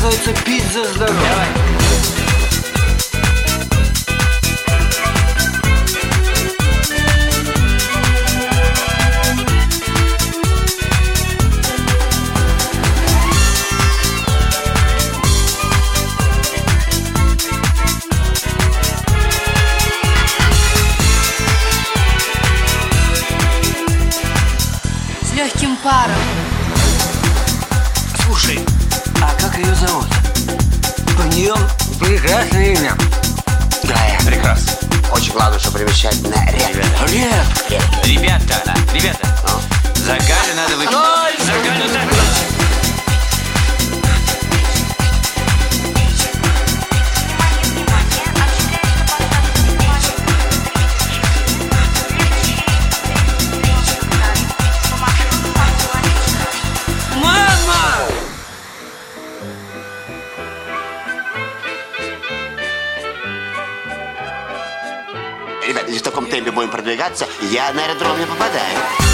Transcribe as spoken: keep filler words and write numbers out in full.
Оказывается, пить за здоровье. Давай. С легким паром. Слушай, а как ее зовут? У нее прекрасное имя. Гая. Прекрасно. Очень главное, что примечательно. Редко. Редко. Ребята, ребята, Ну? за Галю надо выпить. За Галю так. Мама! Ребята, если в таком темпе будем продвигаться, я на аэродром не попадаю.